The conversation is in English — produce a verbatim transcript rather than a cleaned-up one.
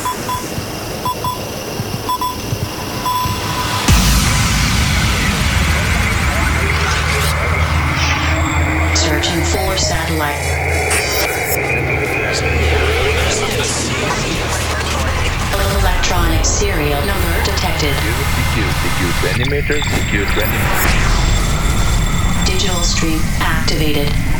Searching for satellite. Electronic serial number detected. C Q, C Q twenty meters, C Q twenty meters. Digital stream activated.